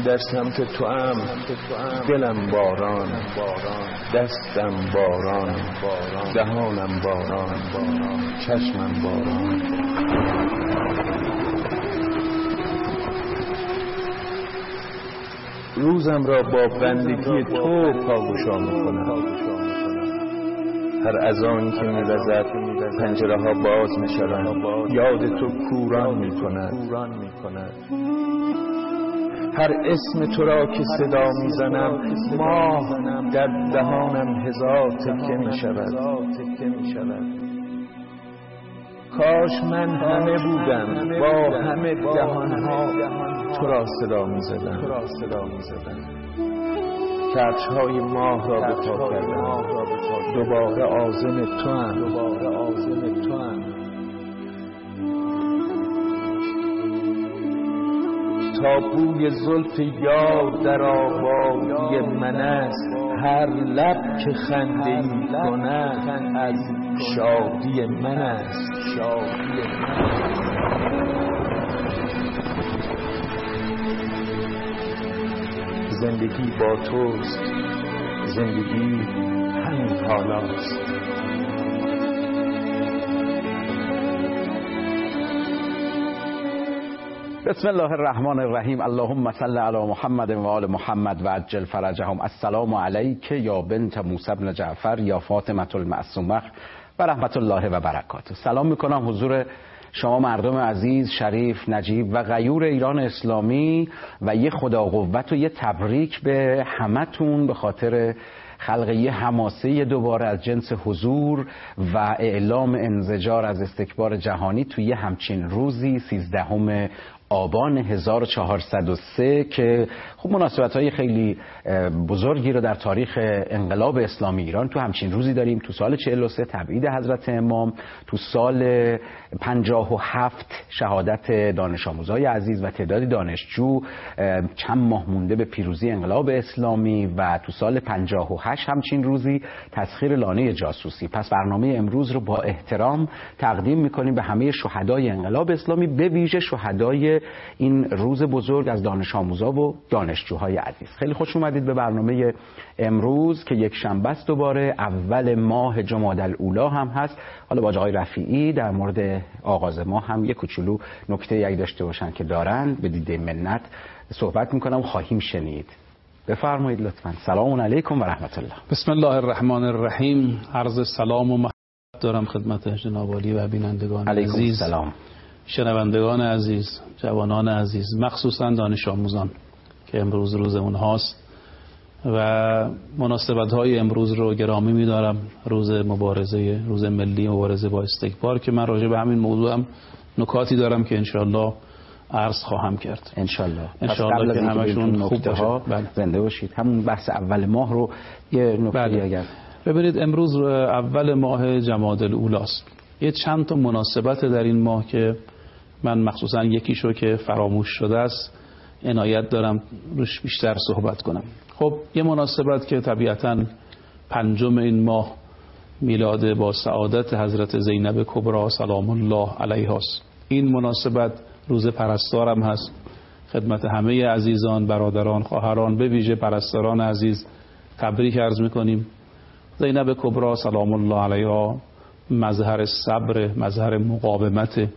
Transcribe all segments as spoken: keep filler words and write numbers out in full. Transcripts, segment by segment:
در سمت تو ام دلم باران، دستم باران، دهانم باران، چشمم باران. روزم را با بندگی تو پاگشا میکنم. هر اذانی که می‌وزد پنجره ها باز می‌شوند، یاد تو کوران می‌کند. هر اسم تو را که صدا می‌زنم، ماه در دهانم هزار تکه می‌شود. کاش من همه بودم با همه دهانها تو را صدا می‌زدم. کفش‌های ماه را به پا کردم، دوباره عازم تو هم. تا بوی زلف یار در آبادی من است، هر لب که خنده‌ای کند از شادی من است. زندگی با توست، زندگی همین حالاست. بسم الله الرحمن الرحیم. اللهم صل علی محمد و آل محمد و عجل فرجهم. السلام علیک یا بنت موسی بن جعفر یا فاطمه المعصومه و رحمت الله و برکاته. سلام میکنم حضور شما مردم عزیز، شریف، نجیب و غیور ایران اسلامی و یه خدا قوت و یه تبریک به همتون به خاطر خلق یه حماسه دوباره از جنس حضور و اعلام انزجار از استکبار جهانی توی همچین روزی سیزدهم آبان هزار و چهارصد و سه که خب مناسبت‌های خیلی بزرگی رو در تاریخ انقلاب اسلامی ایران تو همچین روزی داریم. تو سال چهل و سه تبعید حضرت امام، تو سال پنجاه و هفت شهادت دانش آموزای عزیز و تعدادی دانشجو چند ماه مونده به پیروزی انقلاب اسلامی و تو سال پنجاه و هشت همچین روزی تسخیر لانه جاسوسی. پس برنامه امروز رو با احترام تقدیم می‌کنیم به همه شهدای انقلاب اسلامی، به ویژه شهدای این روز بزرگ از دانش آموزا و دانشجوهای عزیز. خیلی خوش اومدید به برنامه امروز که یک شنبه است، دوباره اول ماه جمادی الاولی هم هست. حالا با آقای رفیعی در مورد آغاز ماه هم یک کوچولو نکته یک داشته باشن که دارن به دیده منت صحبت میکنم خواهیم شنید. بفرمایید لطفاً. سلام علیکم و رحمت الله. بسم الله الرحمن الرحیم. عرض سلام و محبت دارم خدمت جناب عالی و بینندگان علیکم عزیز، سلام. شنوندگان عزیز، جوانان عزیز، مخصوصا دانش آموزان که امروز روز اونهاست و مناسبت های امروز رو گرامی می‌دارم. روز مبارزه، روز ملی مبارزه با استکبار که من راجع به همین موضوع هم نکاتی دارم که انشالله عرض خواهم کرد. انشالله انشالله که همشون خوب باشه. بله. زنده باشید. همون بحث اول ماه رو یه نکته بله. اگر ببینید امروز اول ماه جمادی الاولی است. یه چند تا مناسبت در این ماه که من مخصوصا یکیشو که فراموش شده است عنایت دارم روش بیشتر صحبت کنم. خب یه مناسبت که طبیعتاً پنجم این ماه میلاد با سعادت حضرت زینب کبری سلام الله علیها است. این مناسبت روز پرستارم هست. خدمت همه عزیزان، برادران، خواهران، به ویژه پرستاران عزیز تبریک عرض میکنیم. زینب کبری سلام الله علیها مظهر صبر، مظهر مقاومت،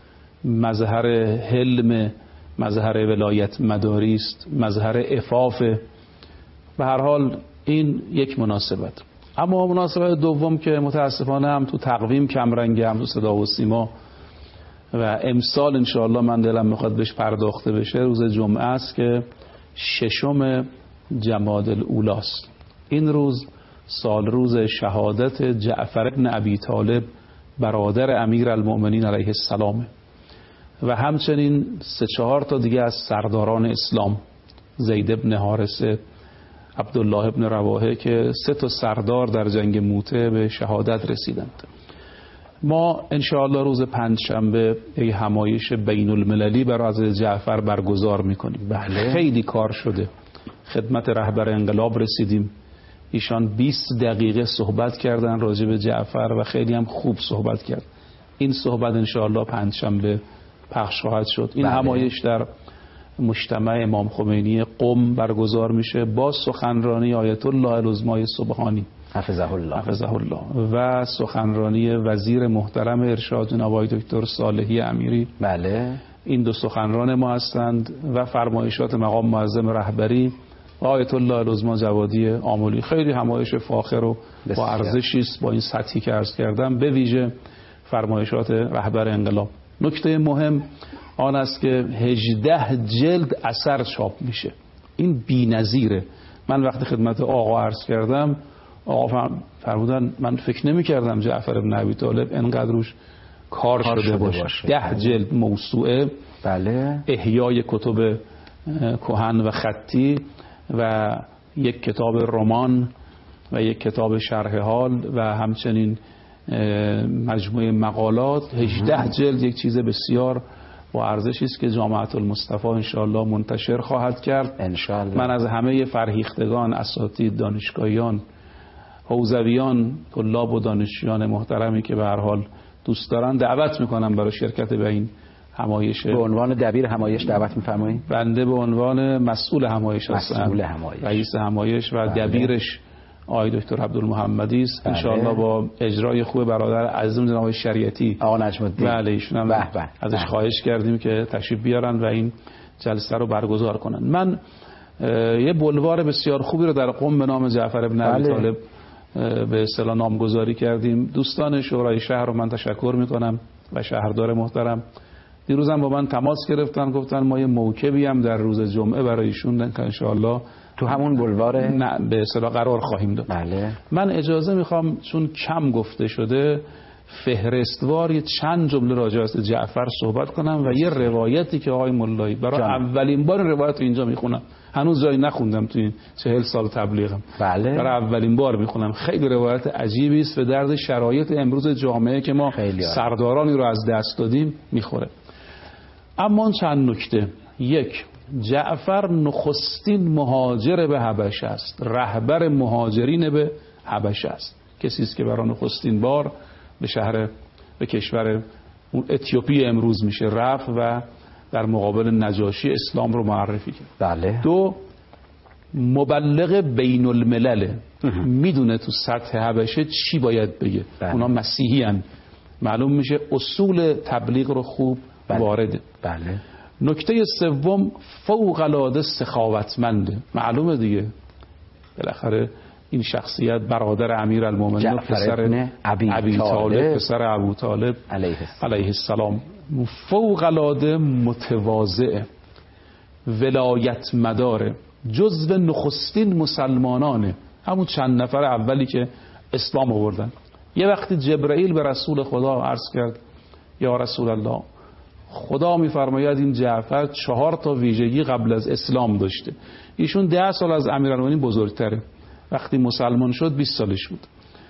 مظهر حلم، مظهر ولایت مداری است، مظهر عفاف. به هر حال این یک مناسبت. اما مناسبت دوم که متاسفانه هم تو تقویم کمرنگه، هم تو صدا و سیما و امسال انشاءالله من دلم میخواد بهش پرداخته بشه، روز جمعه است که ششم جمادی الاولی است. این روز سال روز شهادت جعفر بن ابی طالب برادر امیرالمؤمنین علیه السلام و همچنین سه چهار تا دیگه از سرداران اسلام، زید بن حارثه، عبدالله بن رواحه که سه تا سردار در جنگ موته به شهادت رسیدند. ما انشاءالله روز پنجشنبه یک همایش بین المللی بر از جعفر برگزار میکنیم. بله. خیلی کار شده، خدمت رهبر انقلاب رسیدیم. ایشان بیست دقیقه صحبت کردن راجع به جعفر و خیلی هم خوب صحبت کرد. این صحبت انشاءالله پنجشنبه پخش خواهد شد. این بله. همایش در مجتمع امام خمینی قم برگزار میشه با سخنرانی آیت الله العظمای سبحانی حفظه الله حفظه الله و سخنرانی وزیر محترم ارشاد جناب آقای دکتر صالحی امیری. بله. این دو سخنران ما هستند و فرمایشات مقام معظم رهبری و آیت الله العظما جوادی آملی. خیلی همایش فاخر و با ارزشی است با این سطحی که عرض کردم، به ویژه فرمایشات رهبر انقلاب. نکته مهم آن است که هجده جلد اثر چاپ میشه. این بی‌نظیره. من وقتی خدمت آقا عرض کردم، آقا فرمودن من فکر نمی کردم جعفر بن ابی طالب انقدر روش کار, کار شده, شده باشه. باشه. ده جلد موسوعه. بله. احیای کتب کهن و خطی و یک کتاب رمان و یک کتاب شرح حال و همچنین مجموعه مقالات. هجده جلد یک چیز بسیار با ارزشی است که جامعه المصطفی انشاءالله منتشر خواهد کرد انشاءالله. من از همه فرهیختگان، اساتید، دانشگاهیان، حوزویان، طلاب و دانشجویان محترمی که به هر حال دوست دارن دعوت میکنم برای شرکت به این همایش. به عنوان دبیر همایش دعوت میفرمایید؟ بنده به عنوان مسئول همایش هستم. مسئول همایش. رئیس همایش و بله. دبیرش آقای دکتر عبدالمحمدی است. بله. انشاءالله با اجرای خوب برادر عزیزم جناب شریعتی آقا نجم الدین. بله ایشون هم بح بح. ازش بح. خواهش کردیم که تشریف بیارن و این جلسه رو برگزار کنن. من یه بلوار بسیار خوبی رو در قم به نام جعفر بن ابی طالب به اصطلاح نامگذاری کردیم. دوستان شورای شهر رو من تشکر میکنم و شهردار محترم. دیروزم با من تماس گرفتن، گفتن ما یه موکبی هم در روز جمعه برای ایشون که انشاءالله تو همون بلوار نه به اصطلاح قرار خواهیم داد. بله. من اجازه میخوام چون کم گفته شده فهرستوار یه چند جمله راجع به جعفر صحبت کنم و یه روایتی که آقای مولایی برای جان. اولین بار روایت رو اینجا میخونم. هنوز جایی نخوندم تو این چهل سال تبلیغم. بله. برای اولین بار میخونم. خیلی روایت عجیبی است و درد شرایط امروز جامعه که ما سردارانی رو از دست دادیم میخوره. اما چند نکته. یک، جعفر نخستین مهاجر به حبشه است، رهبر مهاجرین به حبشه است. کسی است که برای نخستین بار به شهر به کشور اتیوپی امروز میشه رفت و در مقابل نجاشی اسلام رو معرفی کرد. بله. دو، مبلغ بین الملل، میدونه تو سطح حبشه چی باید بگه. بله. اونا مسیحی هن. معلوم میشه اصول تبلیغ رو خوب بله. وارده. بله. نکته سوم، فوق العاده سخاوتمنده. معلومه دیگه بالاخره این شخصیت برادر امیرالمومنین پسر ابی طالب پسر ابو طالب علیه السلام، فوق العاده متواضع، ولایت مداره، جزو نخستین مسلمانانه، همون چند نفر اولی که اسلام آوردن. یه وقتی جبرئیل به رسول خدا عرض کرد یا رسول الله، خدا میفرماید این جعفر چهار تا ویژگی قبل از اسلام داشته. ایشون ده سال از امیرالمومنین بزرگتره، وقتی مسلمان شد بیست سالش بود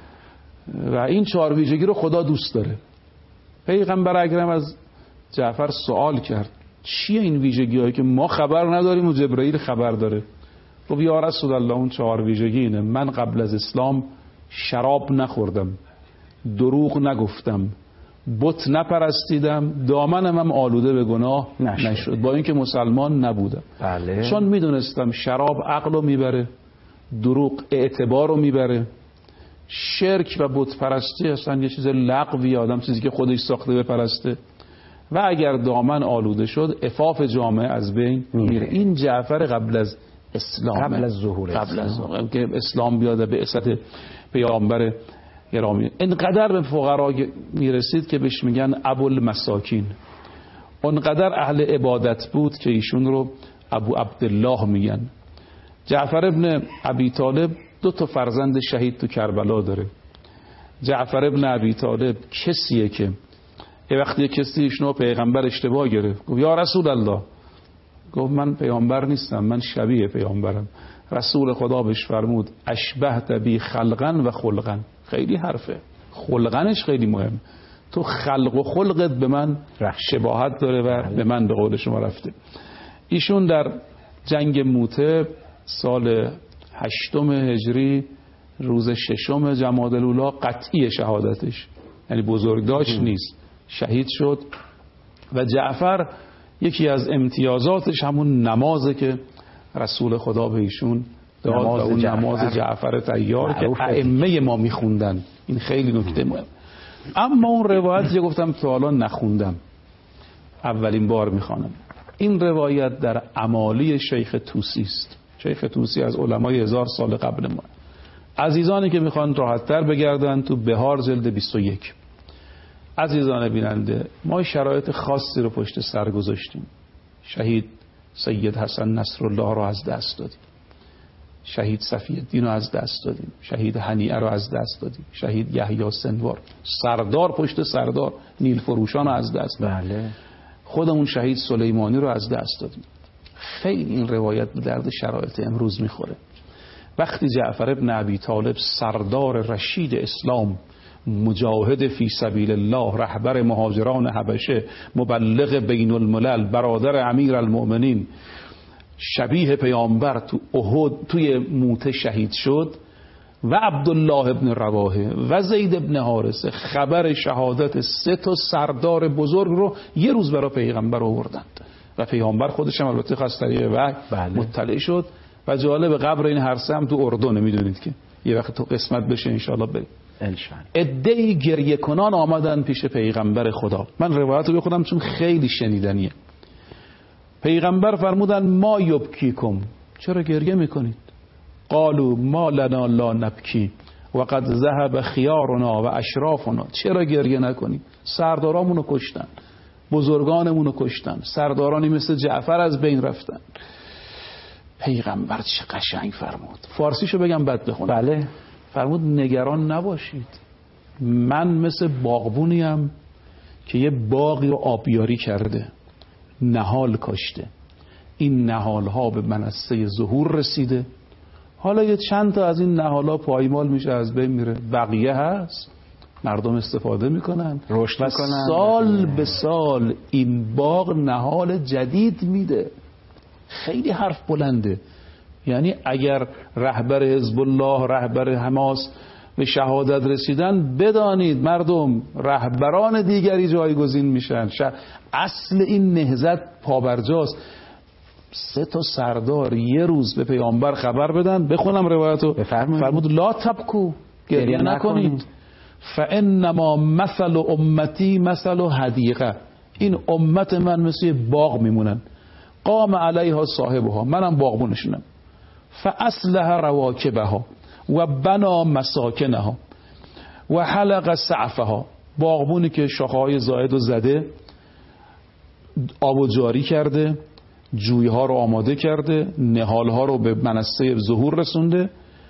و این چهار ویژگی رو خدا دوست داره. پیغمبر اکرم از جعفر سوال کرد چیه این ویژگی هایی که ما خبر نداریم و جبرئیل خبر داره؟ گفت یا رسول الله اون چهار ویژگی اینه: من قبل از اسلام شراب نخوردم، دروغ نگفتم، بت نپرستیدم، دامنم هم آلوده به گناه نشد, نشد. با اینکه مسلمان نبودم. بله. چون میدونستم شراب عقل رو میبره، دروغ اعتبار رو میبره، شرک و بت پرستی اصلا یه چیز لغوی، آدم چیزی که خودش ساخته بپرسته، و اگر دامن آلوده شد عفاف جامعه از بین میره. این جعفر قبل از اسلام، قبل از ظهور قبل از ظهور که اسلام بیاد به عصمت پیامبر گرامی. اینقدر به فقرا میرسید که بهش میگن ابوالمساکین. اونقدر اهل عبادت بود که ایشون رو ابو عبدالله میگن. جعفر ابن ابی طالب دو تا فرزند شهید تو کربلا داره. جعفر ابن ابی طالب کسیه که یه وقتی کسی ایشونو پیغمبر اشتباه گرفت، گفت یا رسول الله، گفت من پیامبر نیستم، من شبیه پیامبرم. رسول خدا بهش فرمود اشبهت بی خلقن و خلقن. خیلی حرفه، خلقنش خیلی مهم. تو خلق و خلقت به من شباهت داره و به من به قول شما رفته. ایشون در جنگ موته سال هشتم هجری روز ششم جمادی الاولی قطعی شهادتش، یعنی بزرگداشت نیست، شهید شد. و جعفر یکی از امتیازاتش همون نمازه که رسول خدا به ایشون داد، نماز, اون جعفر. نماز جعفر طیار که ائمه ما میخوندن. این خیلی نکته مهم. اما اون روایت که گفتم تا حالا نخوندم، اولین بار میخوانم. این روایت در امالی شیخ طوسی است. شیخ طوسی از علمای هزار سال قبل ما. عزیزانی که میخوان راحت‌تر بگردن تو بهار جلد بیست و یک. عزیزان بیننده، ما شرایط خاصی رو پشت سر گذاشتیم. شهید سید حسن نصرالله رو از دست دادیم، شهید صفی الدین رو از دست دادیم، شهید هنیعه رو از دست دادیم، شهید یحیی سنوار، سردار پشت سردار نیل فروشان رو از دست دادیم. بله. خودمون شهید سلیمانی رو از دست دادیم. خیلی این روایت به درد شرایط امروز میخوره. وقتی جعفر ابن ابی طالب سردار رشید اسلام، مجاهد فی سبیل الله، رهبر مهاجران حبشه، مبلغ بین الملل، برادر امیر المؤمنین، شبیه پیامبر تو احد توی موته شهید شد، و عبدالله ابن رواحه و زید ابن حارثه خبر شهادت سه تا سردار بزرگ رو یه روز برای پیغمبر آوردند و پیغمبر خودش هم البته خاص طریق وحی بله. مطلع شد. و جالب قبر این هر سه هم تو اردن، میدونید که یه وقت تو قسمت بشه انشاءالله بریم. عده‌ای گریه کنان آمدن پیش پیغمبر خدا. من روایت رو بخونم چون خیلی شنیدنیه. پیغمبر فرمودن ما یبکیکم، چرا گریه میکنید؟ قالوا ما لنا لا نبکی و قد ذهب خیارنا و اشرافنا، چرا گریه نکنید؟ سردارامونو کشتن، بزرگانمونو کشتن، سردارانی مثل جعفر از بین رفتن. پیغمبر چه قشنگ فرمود. فارسیشو بگم بعد بخونم. بله. فرمود نگران نباشید، من مثل باغبونیم که یه باغی رو آبیاری کرده، نهال کاشته، این نهال ها به منصه ظهور رسیده، حالا یه چند تا از این نهال ها پایمال میشه، از بین میره، بقیه هست، مردم استفاده میکنن، رشد میکنن، سال به سال این باغ نهال جدید میده. خیلی حرف بلنده. یعنی اگر رهبر حزب الله، رهبر حماس به شهادت رسیدن، بدانید مردم رهبران دیگری جایگزین میشن. اصل این نهضت پابرجاست. سه تا سردار یه روز به پیامبر خبر بدن. بخونم روایتو. فرمود لا تبکو، گریه نکنید، فانما مثل امتی مثل حدیقه، این امت من مثل باغ میمونن، قام علیها صاحبها، منم باغبونشونم، فاصلح رواکبها و بنا مساکنها و حلق سعفها، باغبونی که شاخه‌های زائد و زده، آب و جاری کرده، جویها رو آماده کرده، نهالها رو به منصه ظهور رسونده،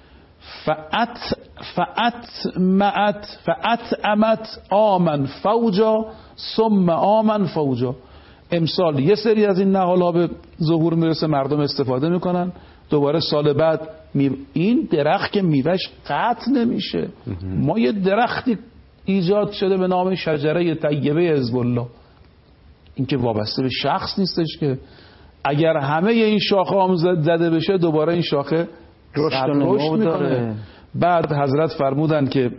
فأت فأت معت فأت امت آمن فوجا ثم آمن فوجا. امسال یه سری از این نهالها به ظهور میرسه، مردم استفاده میکنن، دوباره سال بعد می... این درخت که میوهش قطع نمیشه. ما یه درختی ایجاد شده به نام شجره طیبه حزب الله، این که وابسته به شخص نیستش که اگر همه این شاخه هم زده بشه دوباره این شاخه رشد میکنه. بعد حضرت فرمودن که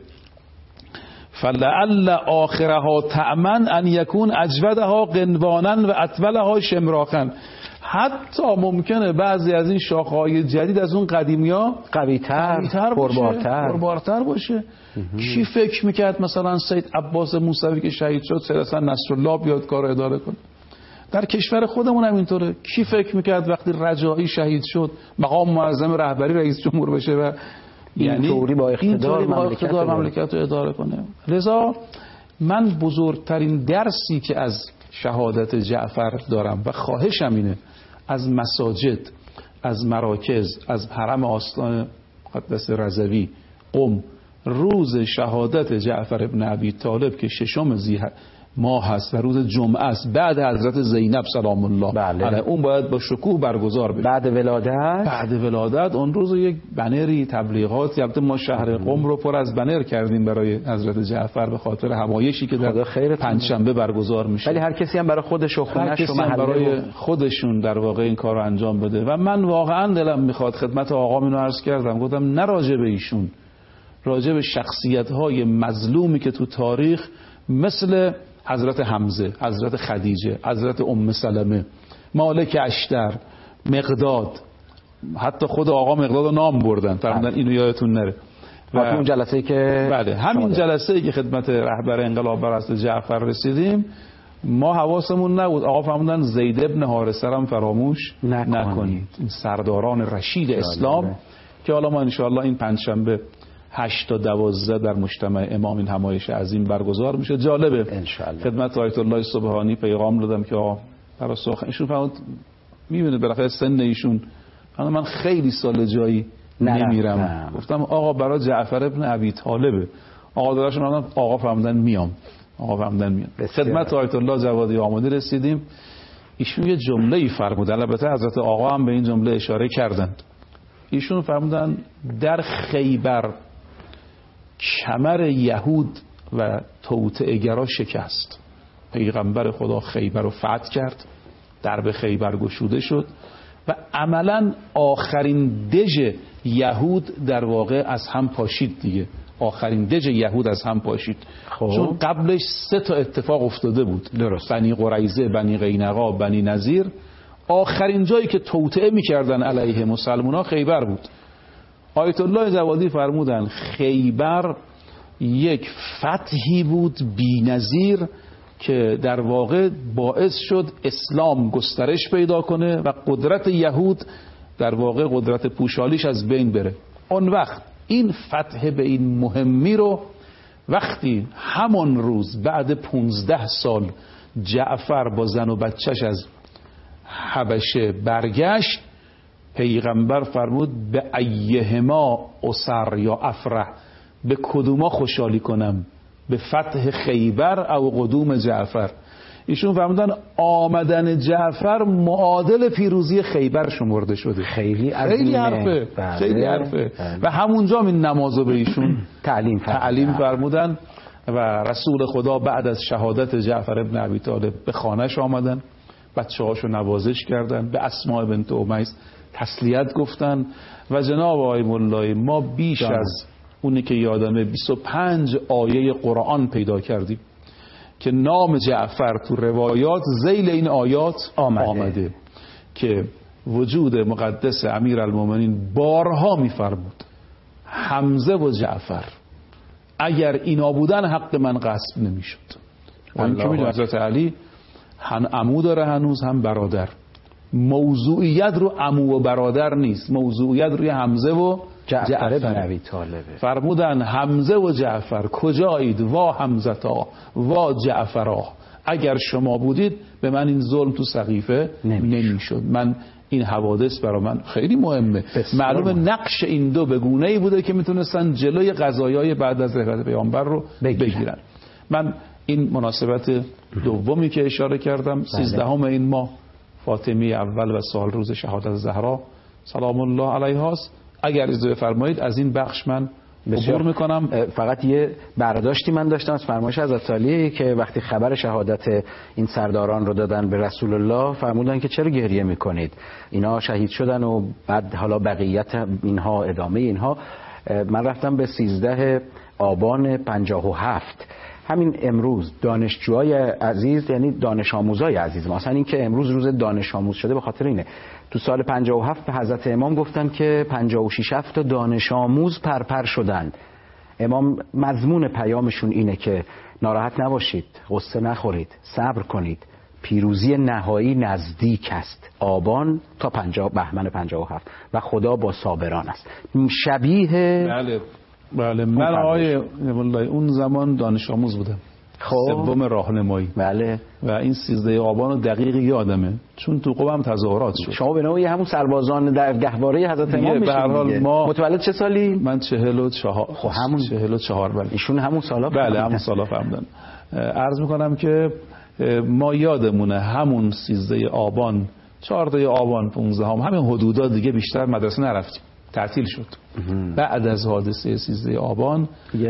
فلعل آخرها تأمن ان یکون اجودها قنوانا و اطولها شمراخا، حتی ممکنه بعضی از این شاخه‌های جدید از اون قدیمی‌ها قوی‌تر، پربارتر پربارتر باشه. کی فکر میکرد مثلا سید عباس موسوی که شهید شد سید حسن نصرالله بیاد کار اداره کنه؟ در کشور خودمون هم اینطوره. کی فکر میکرد وقتی رجایی شهید شد مقام معظم رهبری رئیس جمهور بشه و یعنی طوری با اقتدار مملکت, مملکت رو اداره کنه؟ لذا من بزرگترین درسی که از شهادت جعفر دارم و خواهشم اینه از مساجد، از مراکز، از حرم آستان مقدس رضوی قم، روز شهادت جعفر ابن ابی طالب که ششم ذی ماه هست و روز جمعه است بعد حضرت زینب سلام الله بله. علیه، اون باید با شکوه برگزار بشه. بعد ولادت بعد ولادت اون روز یک بنری تبلیغاتی، البته ما شهر قم رو پر از بنر کردیم برای حضرت جعفر به خاطر همایشی که در پنجشنبه برگزار میشه. ولی هر کسی هم برای خودش و خونش و محله برای خودشون در واقع این کارو انجام بده. و من واقعا دلم میخواد خدمت آقا اینو عرض کردم، گفتم نه راجع به ایشون، راجع به شخصیت‌های مظلومی که تو تاریخ مثل حضرت حمزه، حضرت خدیجه، حضرت ام سلمه، مالک اشتر، مقداد، حتی خود آقا مقداد رو نام بردن، فرمودن اینو یادتون نره. و اون جلسه‌ای که بله همین جلسه‌ای که خدمت رهبر انقلاب بر اصل جعفر رسیدیم، ما حواسمون نبود، آقا فرمودن زید ابن حارثه هم فراموش نکنید, نکنید. این سرداران رشید اسلام جالبه. که حالا ما انشاءالله این پنجشنبه هشت تا دوازده در مجتمع امام این همایش عظیم برگزار میشه. جالبه انشاءالله خدمت آیت الله سبحانی پیغام دادم که آقا برای سخن ایشون فرمود میبینه بالاخره سن ایشون، من خیلی سال جایی نمیرم نه. گفتم آقا برای جعفر ابن ابی طالبه. آقا داداشون آقا فرمودن میام، آقا فرمودن میام. خدمت آیت الله جوادی آمادی رسیدیم، ایشون یه جمله ای فرمودن، البته حضرت آقا هم به این جمله اشاره کردند. ایشون فرمودن در خیبر کمر یهود و توطئه‌گرا شکست، پیغمبر خدا خیبر رو فتح کرد، درب خیبر گشوده شد و عملا آخرین دژ یهود در واقع از هم پاشید دیگه. آخرین دژ یهود از هم پاشید خوب. چون قبلش سه تا اتفاق افتاده بود، درست. بنی قریظه، بنی قینقاع، بنی نضیر. آخرین جایی که توطئه میکردن علیه مسلمان‌ها خیبر بود. آیت الله جوادی فرمودن خیبر یک فتحی بود بی‌نظیر که در واقع باعث شد اسلام گسترش پیدا کنه و قدرت یهود در واقع قدرت پوشالیش از بین بره. اون وقت این فتح به این مهمی رو وقتی همون روز بعد پونزده سال جعفر با زن و بچهش از حبشه برگشت، پیغمبر فرمود به ایهما اسر یا افرح، به کدوما خوشحالی کنم، به فتح خیبر او قدوم جعفر. ایشون فرمودن آمدن جعفر معادل پیروزی خیبر شمرده شده. خیلی خیلی حرفه بله. خیلی حرفه بله. و همونجا این نمازو به ایشون تعلیم تعلیم فرمودن و رسول خدا بعد از شهادت جعفر ابن ابی طالب به خانهش آمدن، بچه‌هاشو نوازش کردن، به اسماء بنت امیس تسلیت گفتن و جناب آقای مولایی ما بیش جان. از اونی که یادمه بیست و پنج آیه قرآن پیدا کردیم که نام جعفر تو روایات ذیل این آیات آمده, آمده. که وجود مقدس امیرالمومنین بارها میفرمود حمزه و جعفر اگر اینا بودن حق من غصب نمیشد. اون که میدون حضرت علی هم عمو داره هنوز هم برادر. موضوعیت رو عمو و برادر نیست، موضوعیت روی حمزه و جعفر بن ابی طالب. فرمودن حمزه و جعفر کجایید وا حمزتا وا جعفرا، اگر شما بودید به من این ظلم تو سقیفه نمیشد. من این حوادث برای من خیلی مهمه. معلومه نقش این دو به گونه‌ای بوده که میتونستن جلوی قضایای بعد از رحلت پیامبر رو بگیرن. من این مناسبت دومی که اشاره کردم سیزدهم این ماه فاطمی اول و سال روز شهادت زهرا سلام الله علیها است. اگر اجازه بفرمایید از این بخش من عبور میکنم. فقط یه برداشتی من داشتم از فرمایش حضرت علی که وقتی خبر شهادت این سرداران رو دادن به رسول الله فرمودن که چرا گریه میکنید، اینا شهید شدن و بعد حالا بقیت اینها ادامه اینها. من رفتم به سیزده آبان پنجاه و هفت، همین امروز دانشجوهای عزیز یعنی دانش آموزای عزیز ما، اصلا این که امروز روز دانش آموز شده به خاطر اینه. تو سال پنجاه و هفت به حضرت امام گفتن که پنجاه و شش هفت تا دانش آموز پرپر شدن. امام مضمون پیامشون اینه که ناراحت نباشید، غصه نخورید، صبر کنید، پیروزی نهایی نزدیک است. آبان تا پنجاه بهمن پنجاه و هفت و خدا با صابران است. شبیه بله بله من آقای والله اون زمان دانش آموز بودم، سوم راهنمایی بله و این سیزده آبان رو دقیق یادمه چون تو قوم تظاهرات شد. شما به نوعی همون سربازان در گهواره حضرت امام میشین دیگه. ما متولد چه سالی؟ من چهل و چهار. خب همون چهل و چهار بله. ایشون همون سالا بله همون سالا فرمودن. عرض میکنم که ما یادمونه همون سیزده آبان، چهارده آبان، پانزده هم همین حدودا دیگه بیشتر مدرسه نرفتیم، تعطیل شد. بعد از حادثه سیزده آبان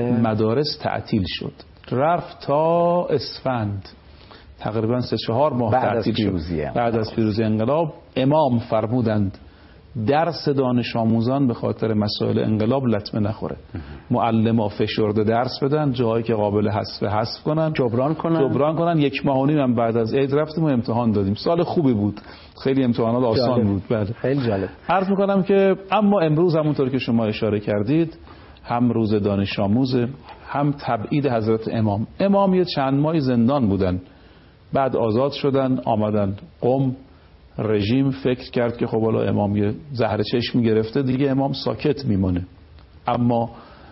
مدارس تعطیل شد، رفت تا اسفند، تقریبا سه چهار ماه تعطیل شد. بعد از پیروزی انقلاب امام فرمودند درس دانش آموزان به خاطر مسائل انقلاب لطمه نخوره. معلما فشرده درس بدن، جایی که قابل حذف حذف کنن، جبران کنن جبران کنن. یک ماه و نیم هم بعد از عید رفتیم و امتحان دادیم. سال خوبی بود، خیلی امتحانات آسان جالب. بود. بله خیلی جالب. عرض میکنم که اما امروز همونطور که شما اشاره کردید هم روز دانش آموزه، هم تبعید حضرت امام. امام یه چند ماهی زندان بودن، بعد آزاد شدن، آمدن قم. رژیم فکر کرد که خب حالا امام یه زهر چشم گرفته دیگه، امام ساکت میمونه. اما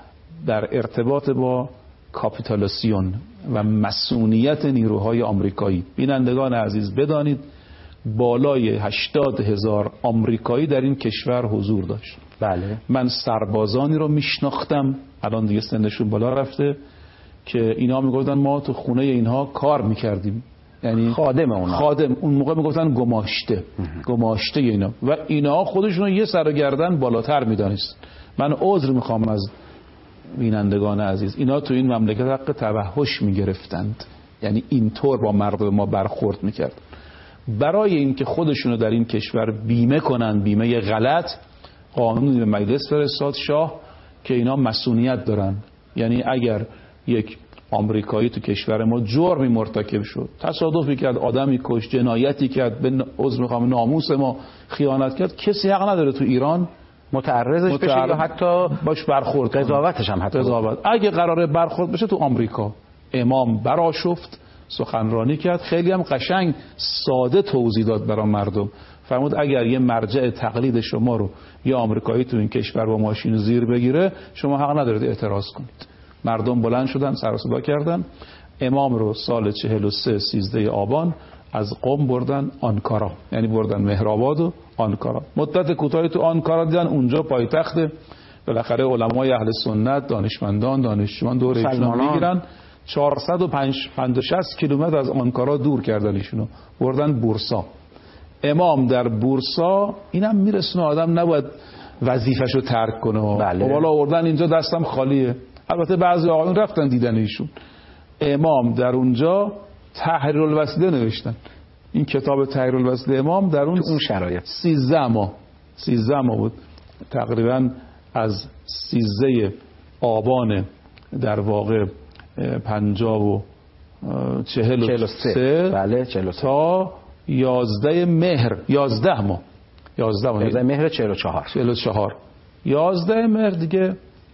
در ارتباط با کاپیتولاسیون و مسئولیت نیروهای آمریکایی، بینندگان عزیز بدانید بالای هشتاد هزار آمریکایی در این کشور حضور داشت. بله. من سربازانی رو میشناختم، الان دیگه سنشون بالا رفته، که اینا میگفتن ما تو خونه اینها کار میکردیم، یعنی خادم اونا. خادم اون موقع میگفتن گماشته گماشته اینا، و اینا خودشون یه سر و گردن بالاتر میدانست. من عذر میخوام از بینندگان عزیز، اینا تو این مملکت حق توحش میگرفتند، یعنی اینطور با مردم ما برخورد میکرد. برای اینکه خودشونو در این کشور بیمه کنن، بیمه غلط، قانونی به مجلس فرستاد شاه که اینا مسئولیت دارن. یعنی اگر یک آمریکایی تو کشور ما جرمی مرتکب شد، تصادفی کرد، آدمی کش، جنایتی کرد، به عضو میخوام ناموس ما خیانت کرد، کسی حق نداره تو ایران متعرضش بشه یا حتی باش برخورد کنه. قضاوتش هم حتی قضاوت. اگه قراره برخورد بشه تو آمریکا. امام برآشفت، سخنرانی کرد، خیلی هم قشنگ ساده توضیح داد برای مردم. فرمود اگر یه مرجع تقلید شما رو یه آمریکایی تو این کشور با ماشین زیر بگیره، شما حق ندارید اعتراض کنید. مردم بلند شدن، سر و صدا کردن. امام رو سال چهل و سه سیزده آبان از قم بردن آنکارا، یعنی بردن مهرآباد و آنکارا. مدت کوتاهی تو آنکارا دیدن اونجا پایتخت، بالاخره علمای اهل سنت، دانشمندان، دانشجویان دور ایشون میگیرن. چهارصد و پنجاه شصت کیلومتر از آنکارا دور کردن ایشونو، بردن بورسا. امام در بورسا، اینم میرسونه آدم نباید وظیفه‌شو ترک کنه. بله. خب حالا آوردن اینجا دستم خالیه. البته بعضی آقایون رفتن دیدن ایشون. امام در اونجا تحریر الوسیله نوشتن. این کتاب تحریر الوسیله امام در اون اون شرایط سیزده ماه سیزده ماه بود، تقریبا از سیزده آبان در واقع پنجاه و چهل و سه بله چهل و سه تا یازده مهر یازده ماه یازده ماه یازده مهر چهل و چهار چهل و چهار یازده مهر دیگه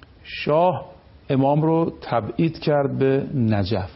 شاه امام رو تبعید کرد به نجف.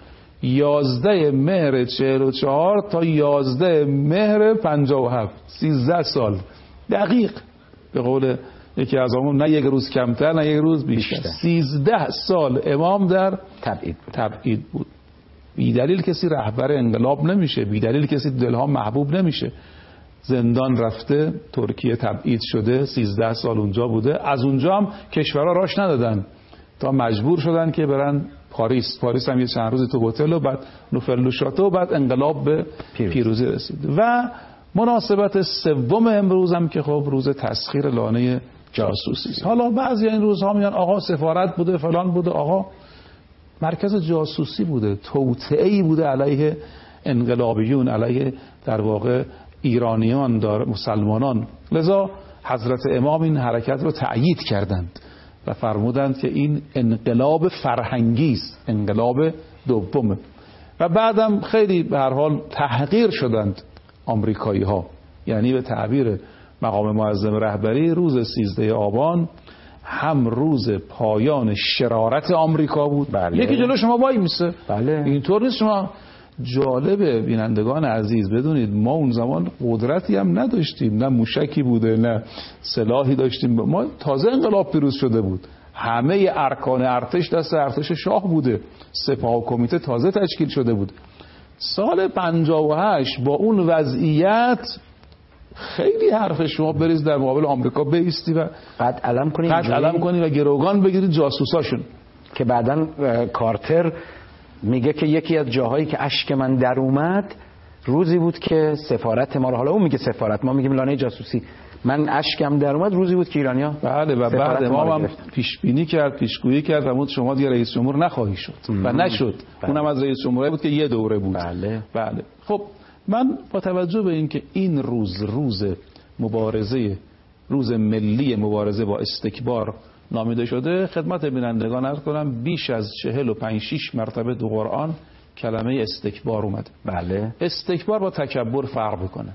یازده مهر چهل و چهار تا یازده مهر پنجاه و هفت، سیزده سال دقیق. به قول یکی از آمون نه یک روز کمتر نه یک روز بیشتر, بیشتر. سیزده سال امام در تبعید بود. تبعید بود. بی دلیل کسی رهبر انقلاب نمیشه، بی دلیل کسی دلها محبوب نمیشه. زندان رفته، ترکیه تبعید شده، سیزده سال اونجا بوده. از اونجا هم کشورها راش ندادن تا مجبور شدن که برن پاریس. پاریس هم یه چند روزی تو هتل و بعد نوفل شاتو و بعد انقلاب به پیروزی, پیروزی رسید. و مناسبت سوم امروز هم که خب روز تسخیر لانه جاسوسی است. حالا بعضی این روزها میگن آقا سفارت بوده فلان بوده، آقا مرکز جاسوسی بوده، توطئه‌ای بوده علیه انقلابیون، علیه در واقع ایرانیان، دار مسلمانان. لذا حضرت امام این حرکت رو تأیید کردند و فرمودند که این انقلاب فرهنگی است، انقلاب دومه. و بعدم خیلی به هر حال تحقیر شدند آمریکایی ها. یعنی به تعبیر مقام معظم رهبری روز سیزده آبان هم روز پایان شرارت آمریکا بود. بله. یکی جلو شما وای میسه. بله. اینطور نیست. شما جالبه بینندگان عزیز بدونید ما اون زمان قدرتی هم نداشتیم، نه موشکی بوده نه سلاحی داشتیم. ما تازه انقلاب پیروز شده بود، همه ارکان ارتش دست ارتش شاه بوده، سپاه و کمیته تازه تشکیل شده بود. سال پنجاه و هشت با اون وضعیت خیلی حرف شما بریز در مقابل آمریکا بیستی و قد علم کنی قد علم کنی و گروگان بگیرید جاسوساشون. که بعدن کارتر میگه که یکی از جاهایی که اشک من در اومد روزی بود که سفارت ما رو، حالا اون میگه سفارت، ما میگیم لانه جاسوسی، من اشکم در اومد روزی بود که ایرانیا بله و بعد ما هم پیش بینی کرد، پیشگویی کرد و شما دیگه رئیس جمهور نخواهی شد و نشد. بله. اونم از رئیس جمهوری بود که یه دوره بود. بله. بله. خب من با توجه به این که این روز روز مبارزه روز ملی مبارزه با استکبار نامیده شده، خدمت بینندگان عرض کنم بیش از چهل و پنج شش مرتبه تو قرآن کلمه استکبار اومده. بله. استکبار با تکبر فرق میکنه.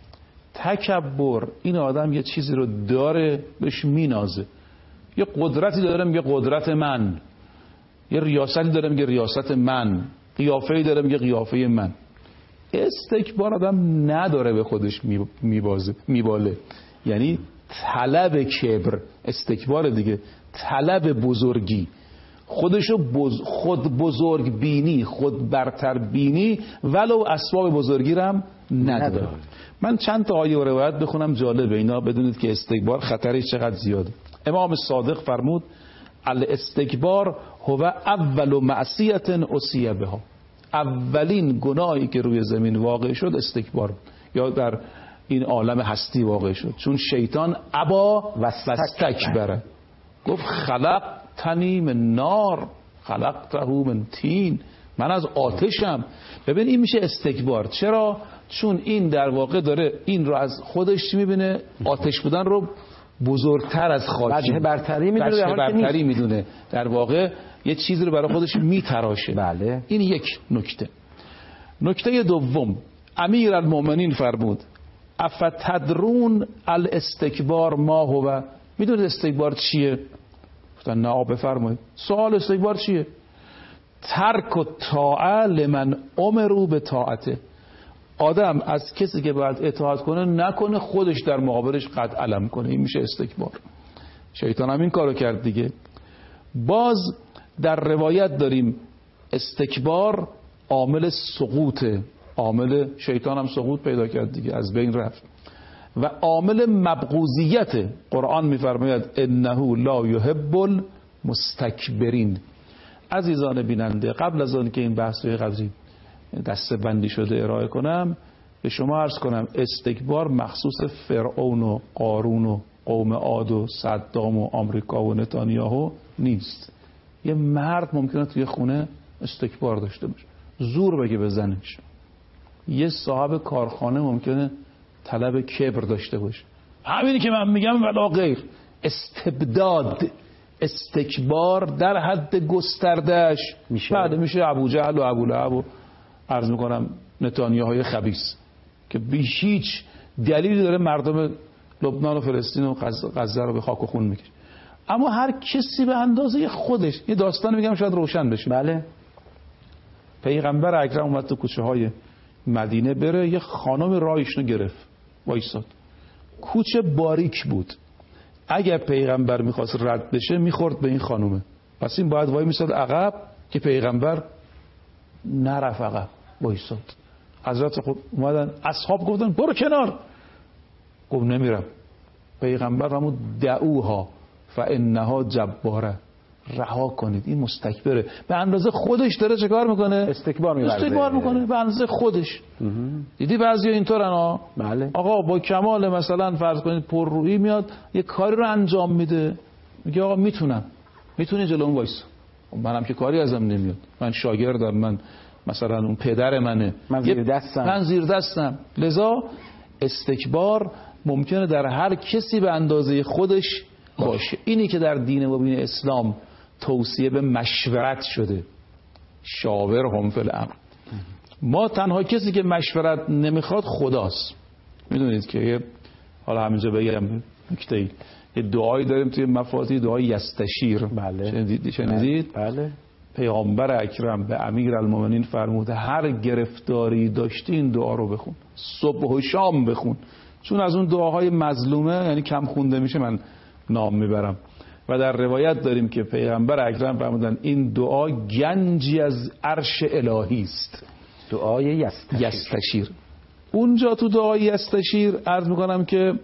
تکبر این آدم یه چیزی رو داره بهش مینازه، یه قدرتی داره میگه قدرت من، یه ریاستی داره میگه ریاست من، قیافه‌ای داره میگه قیافه من. استکبار آدم نداره به خودش میبازه میباله، یعنی طلب کبر، استکبار دیگه طلب بزرگی، خودشو بز... خود بزرگ بینی، خود برتر بینی، ولو اسباب بزرگی رو هم نداره. من چند تا آیه و روایت بخونم جالبه اینا بدونید که استکبار خطرش چقدر زیاده. امام صادق فرمود الاستکبار هو اول معصیت عصی بها، اولین گناهی که روی زمین واقع شد استکبار یا در این عالم هستی واقع شد، چون شیطان ابا و استکبره، گفت خلقتنی من نار خلقته من طین، من از آتشم. ببین این میشه استکبار. چرا؟ چون این در واقع داره این رو از خودش میبینه، آتش بودن رو بزرگتر از خاکی، وجه برتری میدونه، وجه برتری میدونه، در واقع یه چیزی رو برای خودش میتراشه. بله. این یک نکته. نکته دوم، امیر المؤمنین فرمود افتدرون الاستکبار ما هو، میدونید استکبار چیه؟ گفتن نه بفرمایید. سوال استکبار چیه؟ ترک و طاعه لمن امروا به طاعته، آدم از کسی که باید اطاعت کنه نکنه، خودش در مقابلش قد علم کنه، این میشه استکبار. شیطان هم این کارو کرد دیگه. باز در روایت داریم استکبار عامل سقوطه، عامل شیطان هم سقوط پیدا کرد دیگه، از بین رفت. و عامل مبغوضیت، قرآن میفرماید انه لا یحب المستکبرین. عزیزان بیننده، قبل از آن که این بحث های قدری دسته بندی شده ارائه کنم، به شما عرض کنم استکبار مخصوص فرعون و قارون و قوم عاد و صدام و آمریکا و نتانیاهو نیست. یه مرد ممکنه توی خونه استکبار داشته باشه، زور بگه به زنش. یه صاحب کارخانه ممکنه طلب کبر داشته باشه، همینی که من میگم ولا غیر. استبداد، استکبار در حد گستردهش میشه. بعد میشه ابو جهل و ابو لهب و عرض میکنم نتانیاهای خبیث که بیش هیچ دلیلی داره مردم لبنان و فلسطین و غزه رو به خاک و خون میکشه. اما هر کسی به اندازه خودش. یه داستان میگم شاید روشن بشه. بله. پیغمبر اکرم اومد تو کوچه های مدینه بره، یه خانم راهشونو گرفت وایساد. کوچه باریک بود، اگر پیغمبر میخواست رد بشه میخورد به این خانومه، پس این باید وای میساد عقب که پیغمبر نرفت عقب، وایساد. حضرت خود اومدن، اصحاب گفتن برو کنار، گفت نمیرم. پیغمبر فرمود دعوها فانها جباره، رها کنید، این مستکبره. به اندازه خودش داره چه کار میکنه؟ استکبار می‌ورزه. استکبار میکنه به اندازه خودش. دیدی بعضیا اینطورن ها. بله. آقا با کمال مثلا فرض کنید پررویی میاد یه کاری رو انجام میده، میگه آقا میتونم، میتونی جلوم وایس. منم که کاری ازم نمیاد، من شاگردم، من مثلا اون پدر منه، من زیر دستم، من زیر دستم. لذا استکبار ممکنه در هر کسی به اندازه خودش باشه. اینی که در دین مبین اسلام توصیه به مشورت شده، شاورهم فی الامر. ما تنها کسی که مشورت نمیخواد خداست. میدونید که حالا همینجا بگم نکته، یه دعایی داریم توی مفاتیح، دعای یستشیر. بله. شنیدید؟ شنیدید؟ بله. پیغمبر اکرم به امیر المؤمنین فرمود هر گرفتاری داشتی این دعا رو بخون، صبح و شام بخون، چون از اون دعاهای مظلومه، یعنی کم خونده میشه، من نام میبرم. و در روایت داریم که پیغمبر اکرم فرمودن این دعا گنجی از عرش الهی است، دعای یستشیر. یستشیر. اونجا تو دعای یستشیر عرض میکنم که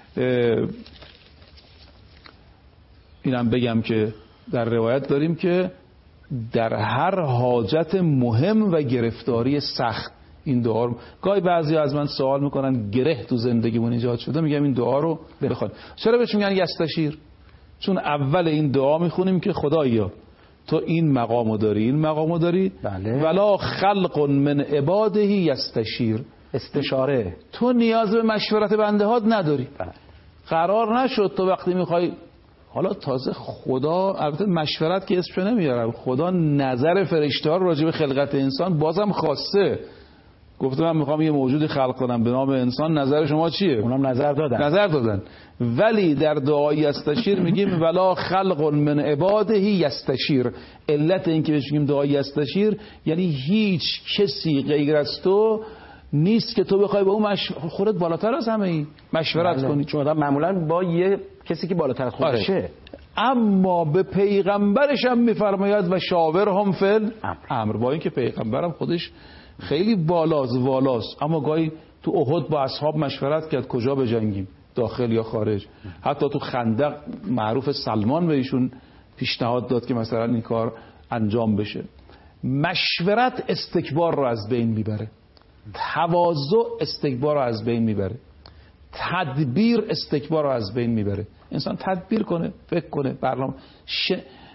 اینم بگم که در روایت داریم که در هر حاجت مهم و گرفتاری سخت این دعا رو، گاهی بعضی از من سوال میکنن گره تو زندگیمون ایجاد شده، میگم این دعا رو بخوان. چرا بهش میگن یستشیر؟ چون اول این دعا میخونیم که خدایا تو این مقامو داری، این مقامو داری. بله. ولا خلق من عباده یستشیر، استشاره، تو نیاز به مشورت بنده هات نداری. بله. قرار نشد تو وقتی میخوای، حالا تازه خدا، البته مشورت که اسمشو نمیارم، خدا نظر فرشته ها راجع به خلقت انسان بازم خواسته، گفته من میخوام یه موجودی خلق کنم به نام انسان، نظر شما چیه؟ اونم نظر دادن نظر دادن. ولی در دعای یستشیر میگیم ولا خلق من عباده یستشیر. علت این که بهش میگیم دعای یستشیر یعنی هیچ کسی غیر از تو نیست که تو بخوای به اون مش... خودت بالاتر از همه ای مشورت کنی، چون آدم معمولا با یه کسی که بالاتر از خودشه. آره. اما به پیغمبرش هم میفرماید و شاورهم فی الامر، با اینکه پیغمبرم خودش خیلی بالاست والاست، اما گاهی تو احد با اصحاب مشورت کرد کجا بجنگیم، داخل یا خارج. حتی تو خندق معروف سلمان به ایشون پیشنهاد داد که مثلا این کار انجام بشه. مشورت استکبار رو از بین میبره، تواضع استکبار رو از بین میبره، تدبیر استکبار رو از بین میبره. انسان تدبیر کنه، فکر کنه، برنامه ش...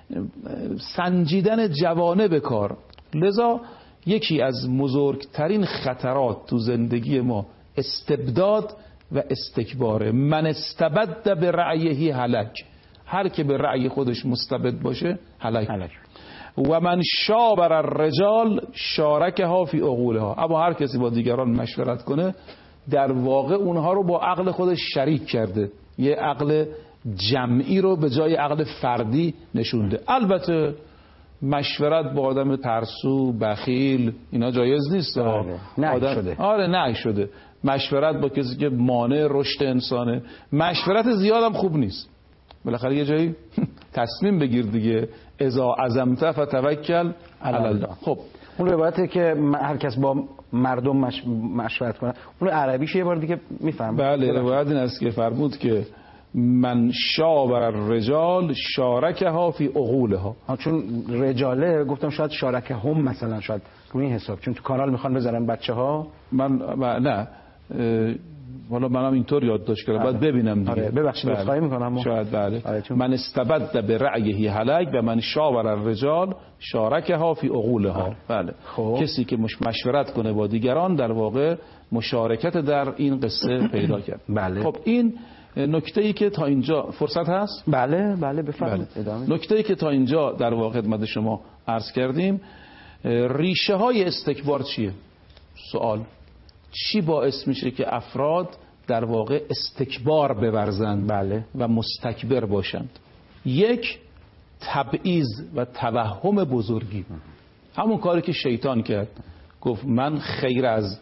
سنجیدن جوانه به کار. لذا یکی از بزرگترین خطرات تو زندگی ما استبداد و استکباره. من استبد به رأیه هلک، هر که به رأی خودش مستبد باشه هلک. هلک. و من شاور الرجال شارکها فی عقولها، اما هر کسی با دیگران مشورت کنه در واقع اونها رو با عقل خودش شریک کرده، یه عقل جمعی رو به جای عقل فردی نشونده. البته مشورت با آدم ترسو، بخیل، اینا جایز نیست. آره. نه آدم... شده. آره نه شده. مشورت با کسی که مانع رشد انسانه، مشورت زیادم خوب نیست. بالاخره یه جایی تصمیم بگیر دیگه. اذا عزمت فتوکل علی الله. خب اون روایتی که هر کس با مردم مش... مشورت کنه، اون عربیش یه بار دیگه میفهم. بله، روایت این است که فرمود که من شاور الرجال شارکها فی عقولها. چون رجاله گفتم شاید شارکه هم مثلا شاید روی این حساب، چون تو کانال میخوان بذارن بچه ها. من نه والا منم اینطور یادداشت کردم، باید ببینم دیگه. آره ببخشید بله. خواهی میکنم. شاید بله. آره چون... من استبد به رأیه هلک و من شاور الرجال شارکها فی عقولها. آره. بله. خب. کسی که مش... مشورت کنه با دیگران در واقع مشارکت در این قصه پیدا کرد. بله. خب این نکته‌ای که تا اینجا فرصت هست؟ بله بله بفرمایید. بله. نکته‌ای که تا اینجا در واقع خدمت شما عرض کردیم، ریشه های استکبار چیه؟ سوال چی باعث میشه که افراد در واقع استکبار بورزند بله. و مستکبر باشند؟ یک، تبعیض و توهم بزرگی، همون کاری که شیطان کرد، گفت من خیر از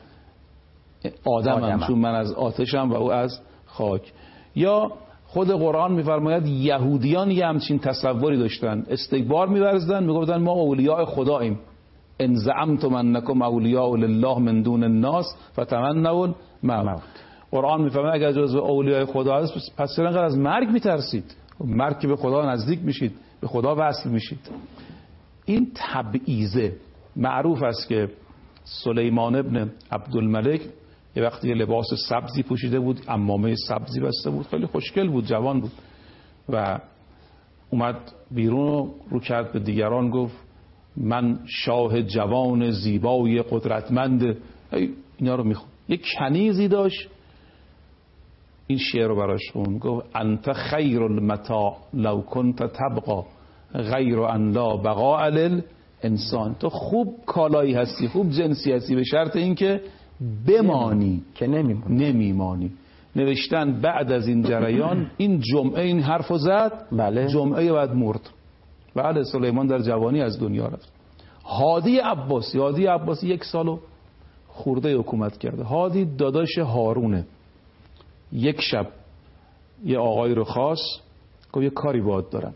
آدمم آدم. چون من از آتشم و او از خاک. یا خود قرآن میفرماید یهودیان یه همچین تصوری داشتن، استکبار می‌ورزیدن، میگفتن ما اولیاء خداییم، ان زعمتم انکم اولیاء لله من دون الناس فتمنوا الموت. قرآن میفرماید اگر جزو اولیاء خدا هست پس چرا انقدر از مرگ میترسید؟ مرگ که به خدا نزدیک میشید، به خدا وصل میشید. این تبعیضه. معروف است که سلیمان ابن عبدالملک یه وقتی یه لباس سبزی پوشیده بود، عمامه سبزی بسته بود، خیلی خوشگل بود، جوان بود و اومد بیرون رو کرد به دیگران، گفت من شاه جوان زیبای قدرتمند. اینا رو میخوند. یه کنیزی داشت این شعر رو براش خوند، گفت انت خیر المتاع لو کنت تبقا غیر ان لا بقاء للانسان. تو خوب کالایی هستی، خوب جنسی هستی، به شرط اینکه بمانی که نمیمانی. نمیمانی. نوشتن بعد از این جریان این جمعه این حرفو زد، بله. جمعه بعد مرد. بعد سلیمان در جوانی از دنیا رفت. هادی عباسی هادی عباسی یک سالو خورده حکومت کرده. هادی داداش هارونه. یک شب یه آقای رو خواست، گفت یه کاری باهات دارم.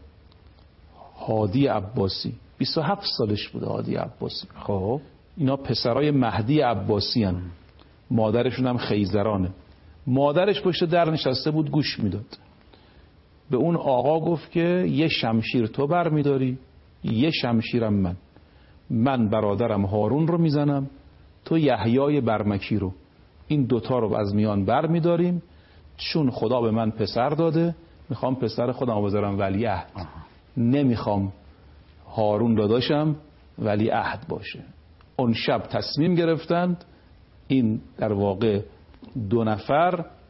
هادی عباسی بیست و هفت سالش بوده. هادی عباسی خب اینا پسرای مهدی عباسی هن. مادرشون هم خیزرانه. مادرش پشت در نشسته بود گوش میداد. به اون آقا گفت که یه شمشیر تو بر میداری، یه شمشیرم من. من برادرم هارون رو میزنم، تو یحیای برمکی رو. این دوتا رو از میان بر میداریم، چون خدا به من پسر داده، میخوام پسر خودم بذارم ولی عهد. نمیخوام هارون داداشم ولی عهد باشه. اون شب تصمیم گرفتند این در واقع دو نفر،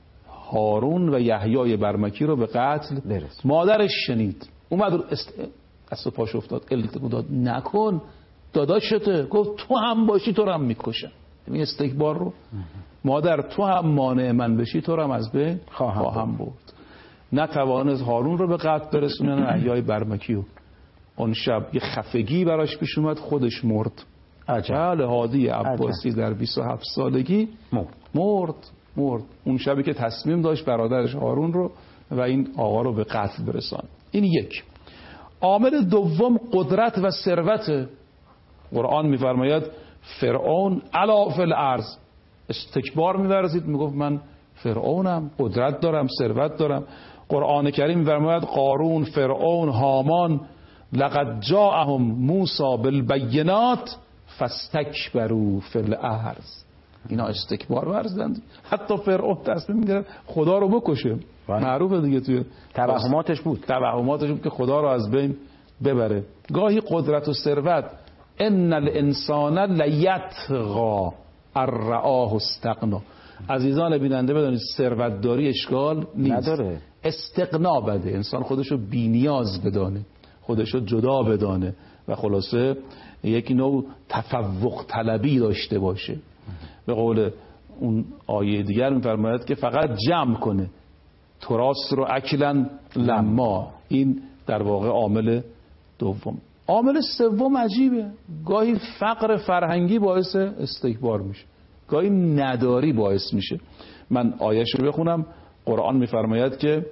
هارون و یحیای برمکی رو به قتل برس. مادرش شنید، اومد است... از پاش افتاد، التفات داد، نکن داداشته، گفت تو هم باشی تو رو هم میکشم. این استکبار رو مادر تو هم مانع من بشی تو رو هم از بین خواهم, خواهم برد. نتوانست هارون رو به قتل برسونه نه یحیای برمکی. و اون شب یه خفگی براش پیش اومد، خودش مرد. عجب. هادی عباسی عجب. در بیست و هفت سالگی مرد. مرد مرد اون شبی که تصمیم داشت برادرش هارون رو و این آقا رو به قتل برسان. این یک. عامل دوم قدرت و ثروت. قرآن می‌فرماید فرعون علا فی الارض، استکبار می‌ورزید، میگفت من فرعونم، قدرت دارم، ثروت دارم. قرآن کریم می‌فرماید قارون، فرعون، هامان لقد جاءهم موسی بالبینات فاستکبروا فی الارض. اینا استکبار ورزیدند. حتی فرعون تصمیم می‌گیره خدا رو بکشه. معروفه دیگه، توی توهماتش بود توهماتش بود که خدا رو از بین ببره. گاهی قدرت و ثروت، ان الانسان لیطغی الرآه استغنا. عزیزان بیننده بدونید ثروتداری اشکال نیست، نداره. استغنا بده، انسان خودشو بی‌نیاز بدانه، خودشو جدا بدانه و خلاصه یک نوع تفوق طلبی داشته باشه. به قول اون آیه دیگر می‌فرماید که فقط جمع کنه، تراس رو اکلن لما. این در واقع عامل دوم. عامل سوم عجیبه، گاهی فقر فرهنگی باعث استکبار میشه، گاهی نداری باعث میشه. من آیه‌اش رو بخونم. قرآن میفرماید که